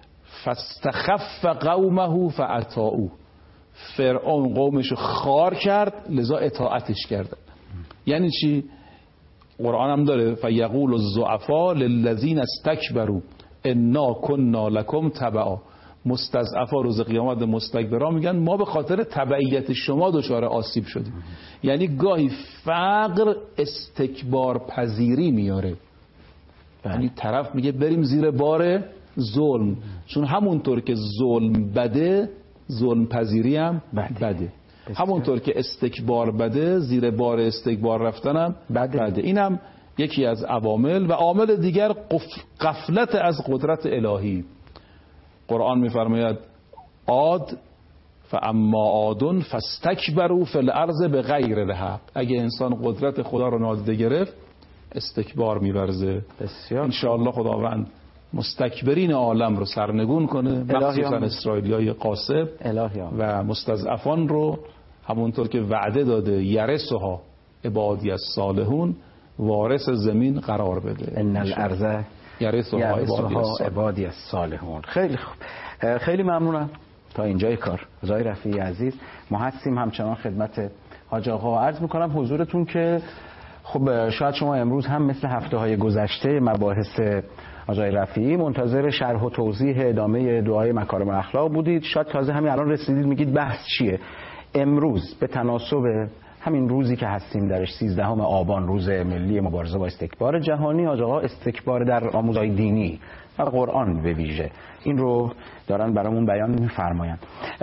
فاستخف قومه فاطاعوه. فرعون قومش رو خوار کرد لذا اطاعتش کردن. یعنی چی؟ قرآن هم داره فیقول الضعفاء للذین استکبروا انا کنا لکم تبعا. مستضعفا روز قیامت مستکبرا میگن ما به خاطر تبعیت شما دچار آسیب شدیم. یعنی گاهی فقر استکبار پذیری میاره. یعنی طرف میگه بریم زیر بار ظلم، چون همونطور که ظلم بده ظلم پذیری هم بده, بده. همونطور که استکبار بده زیر بار استکبار رفتنم بده, بده. اینم یکی از عوامل. و عامل دیگر غفلت از قدرت الهی. قرآن میفرماید عاد فاما عاد فاستکبروا فی الارض بغیر الحق. اگه انسان قدرت خدا رو نادیده گرفت استکبار می‌ورزه. ان شاء الله خداوند مستکبرین عالم رو سرنگون کنه، مخصوصا اسرائیلیای قاصب و مستضعفان رو همونطور که وعده داده یرثها عبادی الصالحون وارث زمین قرار بده. ان الارض یرثها عبادی الصالحون. خیلی خوب، خیلی ممنونم تا اینجای کار. آقای رفیعی عزیز، ما هستیم همچنان خدمت حاج آقا. عرض میکنم حضورتون که خب شاید شما امروز هم مثل هفته های گذشته مباحث آقای رفیعی منتظر شرح و توضیح ادامه دعای مکارم الاخلاق بودید. شاید تازه همین الان رسیدید میگید بحث چیه. امروز به تناسب همین روزی که هستیم درش، سیزدهم آبان، روز ملی مبارزه با استکبار جهانی، آقا استکبار در آموزهای دینی و قرآن به ویژه، این رو دارن برامون بیان می‌فرمایند.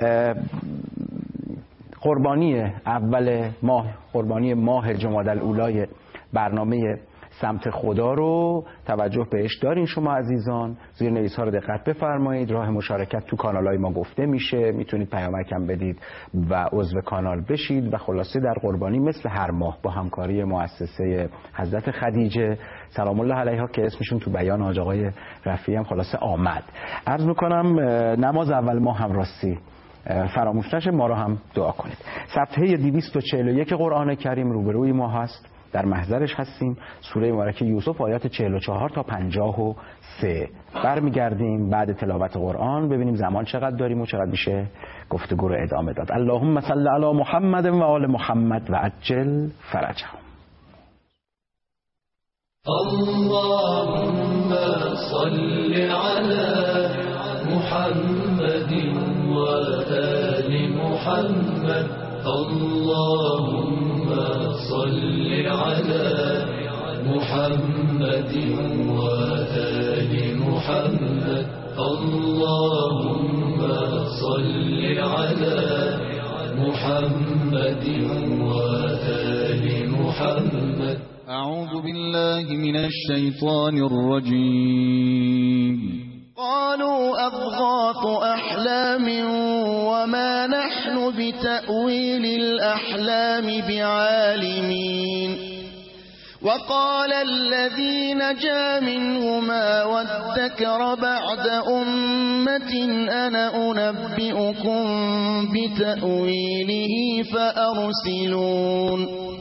قربانی اول ماه، قربانی ماه جمادی الاولی، برنامه سمت خدا رو توجه بهش دارین شما عزیزان. زیر نویس ها رو دقت بفرمایید. راه مشارکت تو کانال های ما گفته میشه، میتونید پیامکم بدید و عضو کانال بشید. و خلاصه در قربانی مثل هر ماه با همکاری مؤسسه حضرت خدیجه سلام الله علیها که اسمشون تو بیان حاج آقای رفیعی هم خلاصه آمد. عرض میکنم نماز اول ماه هم راستی فراموش نشه، ما رو هم دعا کنید. صفحه دویست و چهل و یک قرآن کریم روبروی ما هست، در محضرش هستیم. سوره مبارکه یوسف آیات چهل و چهار تا پنجاه و سه. برمیگردیم بعد تلاوت قرآن ببینیم زمان چقدر داریم و چقدر میشه گفتگو رو ادامه داد. اللهم صل علی محمد و آل محمد و عجل فرجهم. اللهم صل علی محمد و آل محمد. اللهم صل على محمد وآل محمد. اللهم صل على محمد وآل محمد. أعوذ بالله من الشيطان الرجيم. قالوا أضغاث أحلام وما نحن بتأويل الأحلام بعالمين. وقال الذي نجا منهما وادكر بعد أمة أنا أنبئكم بتأويله فأرسلون.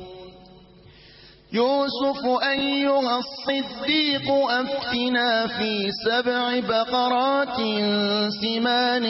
يوسف أيها الصديق أفتنا في سبع بقرات سمان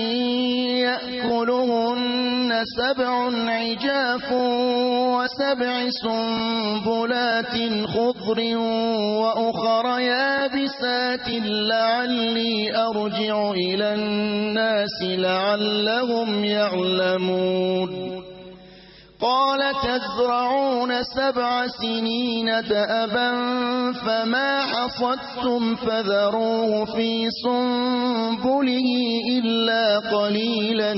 يأكلهن سبع عجاف وسبع سنبلات خضر وأخر يابسات لعلي أرجع إلى الناس لعلهم يعلمون. قال تزرعون سبع سنين دأبا فما حصدتم فذروه في سنبله إلا قليلا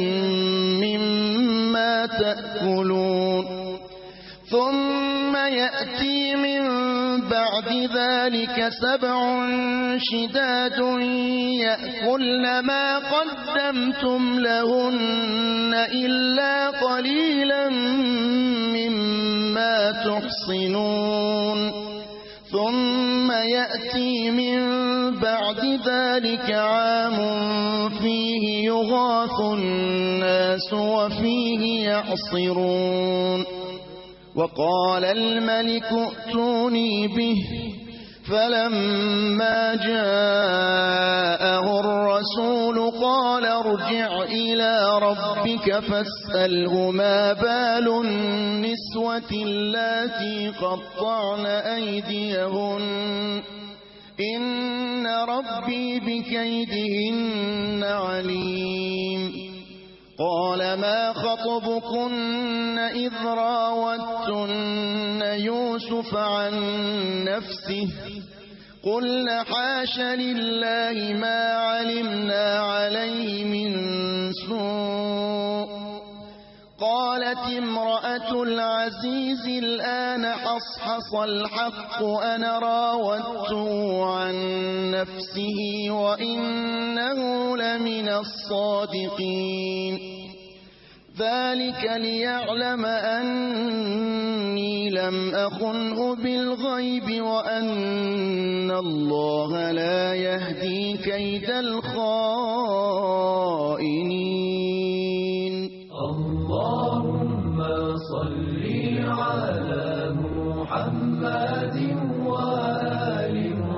مما تأكلون. ثم يأتي من بعد ذلك سبع شداد يأكلن ما قدمتم لهن إلا قليلا مما تحصنون. ثم يأتي من بعد ذلك عام فيه يغاث الناس وفيه يعصرون. وقال الملك ائتوني به فلما جاءه الرسول قال ارجع إلى ربك فاسأله ما بال النسوة اللاتي قطعن أيديهن إن ربي بكيدهن عليم. قال ما خطبكن إذ راوتن يوسف عن نفسه قلنا حاش لله ما علمنا عليه من سوء. قالت امرأة العزيز الآن حصحص الحق أنا راودته عن نفسه وإنه لمن الصادقين. ذلك ليعلم أني لم أخنه بالغيب وأن الله لا يهدي كيد الخائنين. اللهم صل على محمد وآل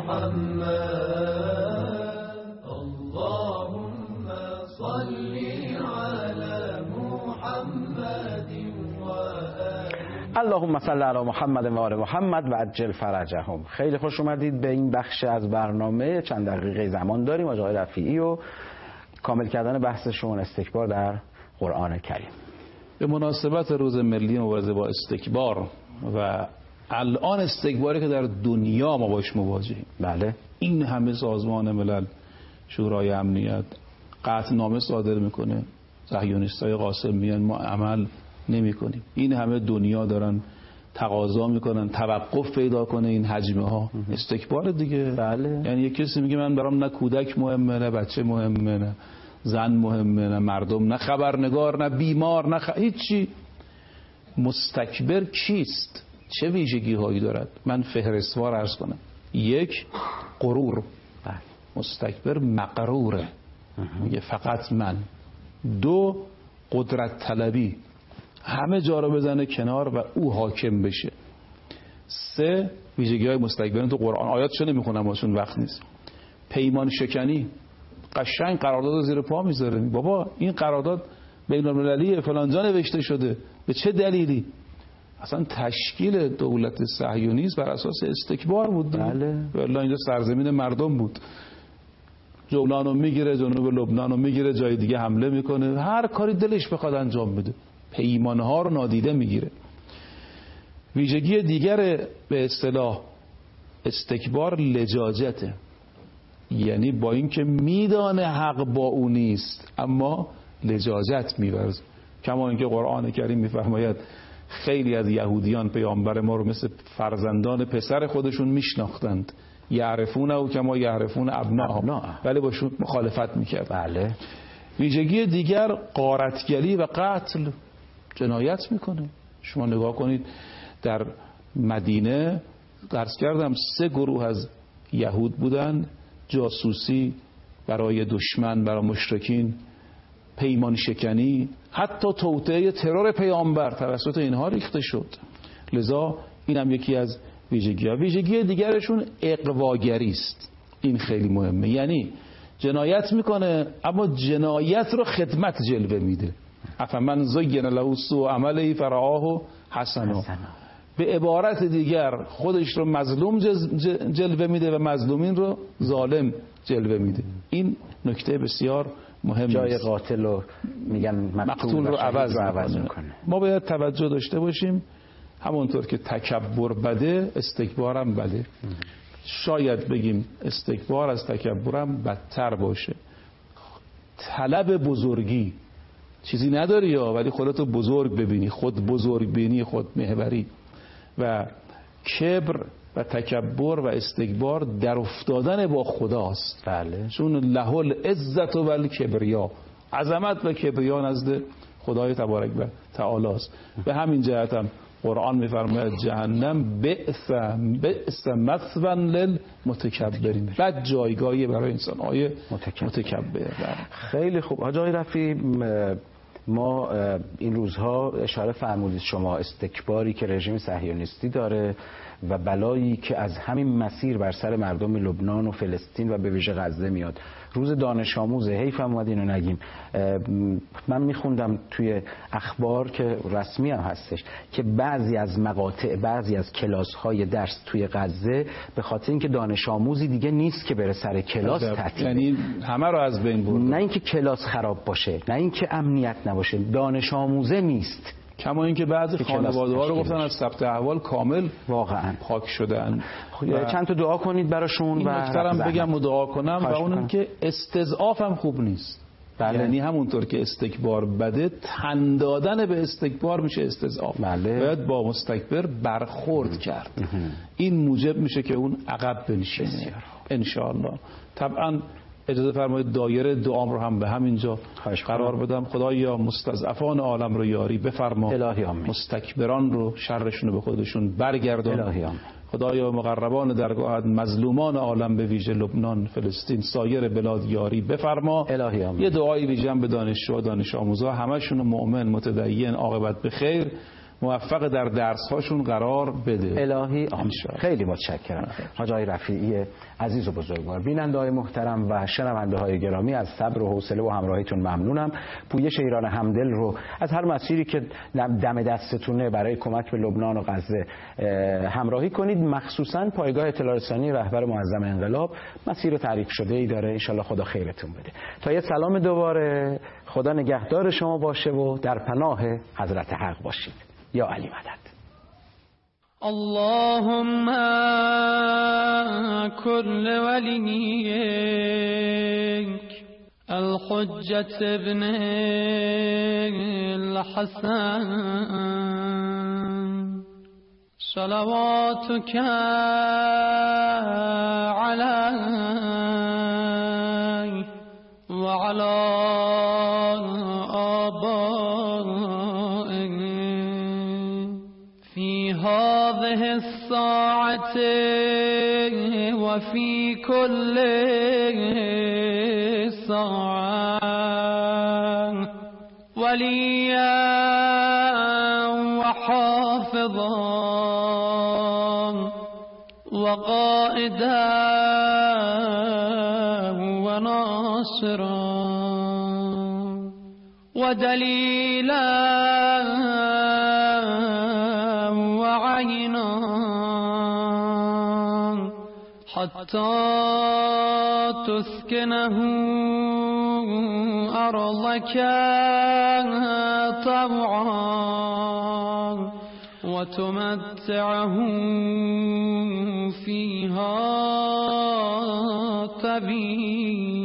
محمد. اللهم صل على محمد وآل اللهم صل علی محمد و آل محمد و عجل فرجهم. خیلی خوش اومدید به این بخش از برنامه. چند دقیقه زمان داریم آقای رفیعی و کامل کردن بحث شما استکبار در قرآن کریم. به مناسبت روز ملی مبارزه با استکبار و الان استکباری که در دنیا ما باش مواجهیم، بله، این همه سازمان ملل، شورای امنیت قطعنامه صادر میکنه، صهیونیستای قاسم میان ما عمل نمی کنیم، این همه دنیا دارن تقاضا میکنن توقف پیدا کنه این حجمه ها. استکبار دیگه. بله. یعنی یک کسی میگه من برام نه کودک مهمه، نه بچه مهمه، نه زن مهمه، نه مردم، نه خبرنگار، نه بیمار، نه خ... هیچی. مستکبر کیست؟ چه ویژگی هایی دارد؟ من فهرستوار عرض کنم. یک، غرور. مستکبر مغروره، میگه فقط من. دو، قدرت طلبی، همه جا رو بزنه کنار و او حاکم بشه. سه، ویژگی های مستکبرین تو قرآن، آیاتشو نمیخونم واسون وقت نیست. پیمان شکنی، قشنگ قرارداد زیر پا میذاره، بابا این قرارداد بین المللی فلان جا نوشته شده، به چه دلیلی؟ اصلا تشکیل دولت صهیونیست بر اساس استکبار بود. بله. والله اینجا سرزمین مردم بود. جولانو میگیره، جنوب لبنانو میگیره، جای دیگه حمله میکنه، هر کاری دلش بخواد انجام بده. پیمانها رو نادیده میگیره. ویژگی دیگر به اصطلاح استکبار لجاجته، یعنی با اینکه میدانه حق با او نیست اما لجاجت میورزه. کما اینکه قرآن کریم میفرماید خیلی از یهودیان پیامبر ما رو مثل فرزندان پسر خودشون میشناختند، یعرفون او کما یعرفون ابناء، ولی باشون مخالفت میکرد. بله. ویژگی دیگر غارتگری و قتل، جنایت میکنه. شما نگاه کنید در مدینه درس کردم سه گروه از یهود بودن، جاسوسی برای دشمن، برای مشرکین، پیمان شکنی، حتی توطئه ترور پیامبر توسط اینها ریخته شد. لذا این هم یکی از ویژگی ها. ویژگی دیگرشون اغواگری است. این خیلی مهمه، یعنی جنایت میکنه اما جنایت رو خدمت جلوه میده. افمن زین له سوء عمله فرآه حسنا. به عبارت دیگر خودش رو مظلوم جلوه میده و مظلومین رو ظالم جلوه میده. این نکته بسیار مهم. جای قاتل رو میگن مقتول رو عوض, عوض میکنه. ما باید توجه داشته باشیم همونطور که تکبر بده استکبارم بده. شاید بگیم استکبار از تکبرم بدتر باشه. طلب بزرگی، چیزی نداری یا ولی خودتو بزرگ ببینی، خود بزرگ بینی، خود محوری، و کبر و تکبر و استکبار در افتادن با خداست. بله. چون له العزت و الکبریا، عظمت و کبریا نزد خدای تبارک و تعالی است. به همین جهت هم قرآن میفرماید جهنم بئس بئس مثوی للمتکبرین، بد جایگاهی برای انسان های متکبر. متکبر. خیلی خوب. حاج آقای رفیعی، ما این روزها اشاره فرمودید شما استکباری که رژیم صهیونیستی داره و بلایی که از همین مسیر بر سر مردم لبنان و فلسطین و به ویژه غزه میاد. روز دانش آموزه، حیف هم اومد اینو نگیم. من میخوندم توی اخبار که رسمی هم هستش که بعضی از مقاطع، بعضی از کلاس های درس توی غزه به خاطر اینکه دانش آموزی دیگه نیست که بره سر کلاس تعطیل، یعنی همه رو از بین برده. نه اینکه کلاس خراب باشه، نه اینکه امنیت نباشه، دانش آموزه نیست. کما اینکه بعضی خانواده ها رو گفتن از ثبت احوال کامل واقعا پاک شدن. چند تا دعا کنید براشون. این نکترم بگم و دعا کنم و اونم که استضعاف هم خوب نیست. بله. یعنی همونطور که استکبار بده، تن دادن به استکبار میشه استضعاف. بله. باید با مستکبر برخورد کرد. این موجب میشه که اون عقب بنشینه ان شاء الله. طبعا اجازه فرمایید دایره دعام رو هم به همینجا قرار بدم. خدایا مستضعفان عالم رو یاری بفرما، الهی آمین. مستکبران رو شرشون رو به خودشون برگردان، الهی آمین. خدایا مقربان درگاهت مظلومان عالم به ویژه لبنان، فلسطین، سایر بلاد یاری بفرما، الهی آمین. یه دعایی ویژه به دانشجو و دانش آموزا، همشون مؤمن، متدین، عاقبت به خیر، موفق در درس هاشون قرار بده. الهی آمین. خیلی متشکرم حاج آقای رفیعی عزیز و بزرگوار. بیننده های محترم و شنونده های گرامی، از صبر و حوصله و همراهیتون ممنونم. پویش ایران همدل رو از هر مسیری که دم دستتونه برای کمک به لبنان و غزه همراهی کنید. مخصوصا پایگاه اطلاع رسانی رهبر معظم انقلاب مسیر تعریف شده ای داره. ان شاء الله خدا خیرتون بده. تا یه سلام دوباره، خدا نگهدار شما باشه و در پناه حضرت حق باشید. یا علی مدد. اللهم كل وليك الحجة ابن الحسن صلواتك عليه وعلى آبائه في هذه الساعة وفي كل ساعة وليا وحافظا وقائدا وناصرا ودليلا وعينا حتى تسكنه أرضك طوعا وتمتعه فيها طويلا